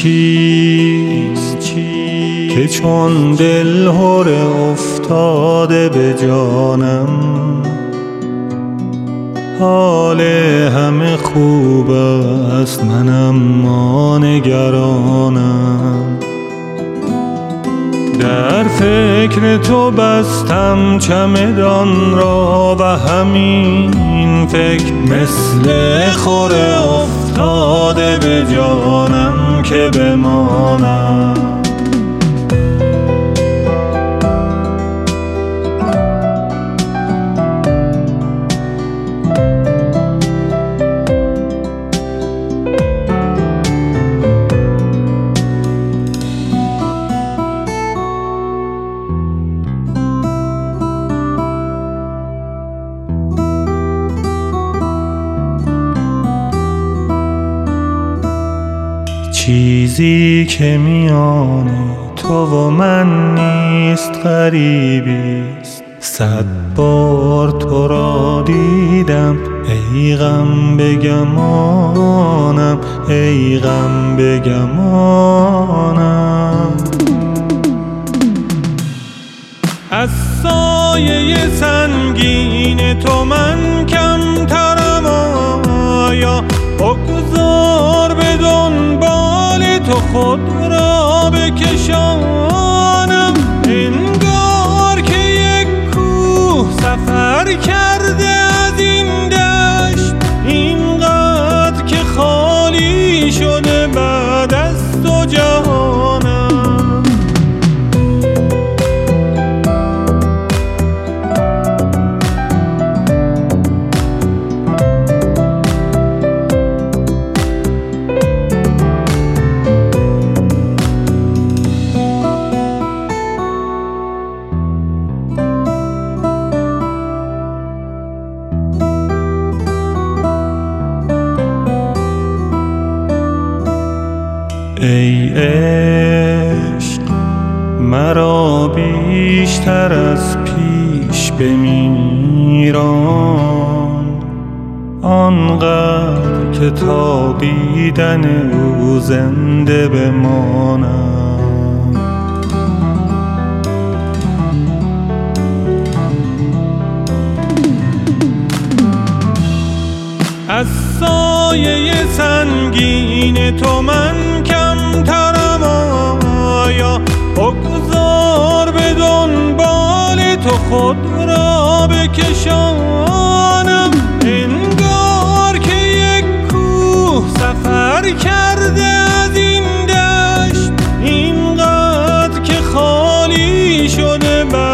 چیست که چون دل هر افتاده به جانم، حال همه خوب است منم ما نگرانم. در فکر تو بستم چمدان را و همین فکر مثل خور افتاده به جانم که بمانم. چیزی که میان تو و من نیست غریبیست، 100 بار تو را دیدم ای غم بگمانم، ای غم بگمانم. از سایه سنگین تو من کمترم، آیا بگذار به دنبال تو خود را بکشانم. انگار که یک کوه سفر کرده از این دشت، اینقدر که خالی شده بعد از تو جهانم. ای عشق مرا بیشتر از پیش بمیران، آنقدر که تا دیدن او زنده بمانم. از سایه سنگین تو من کمترم، آیا بگذار به دنبال تو خود را بکشانم. انگار که یک کوه سفر کرده از این دشت، اینقدر که خالی شده